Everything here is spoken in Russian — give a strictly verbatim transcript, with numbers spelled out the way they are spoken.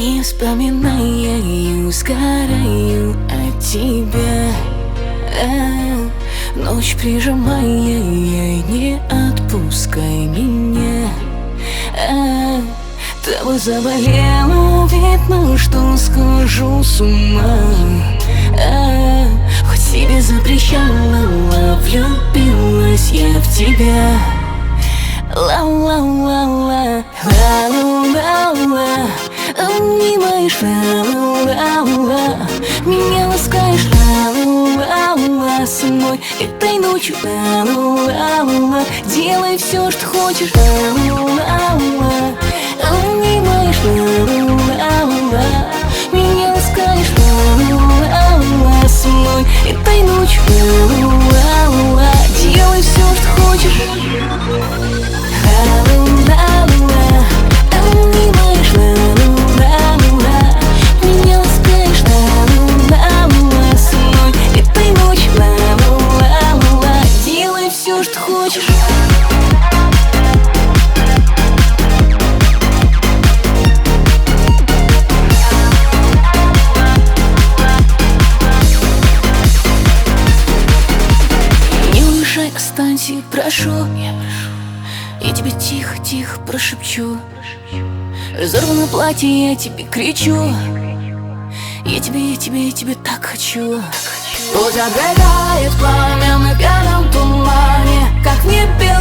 И вспоминаю, сгораю от тебя. а, Ночь прижимая, не отпускай меня. а, Тобой заболела, видно, что схожу с ума. а, Хоть себе запрещала, влюбилась я в тебя. Ла-ла-ла-ла, ла-ла-ла-ла, обнимаешь, ла-ла-ла-ла, меня ласкаешь, ла-ла-ла-ла, со мной этой ночью, ла-ла-ла-ла, делай все, что хочешь, ла-ла-ла-ла, обнимаешь, ла-ла-ла-ла, меня ласкаешь, ла-ла-ла-ла, со мной этой ночью, ла-ла-ла-ла, делай все, что хочешь. Что хочешь. Не уезжай, останься, прошу. Я тебе тихо-тихо прошепчу. Разорвано платье, я тебе кричу. Я тебе, я тебе, я тебе так хочу. Путь обгорает пламя на пьяном тумане, как в небе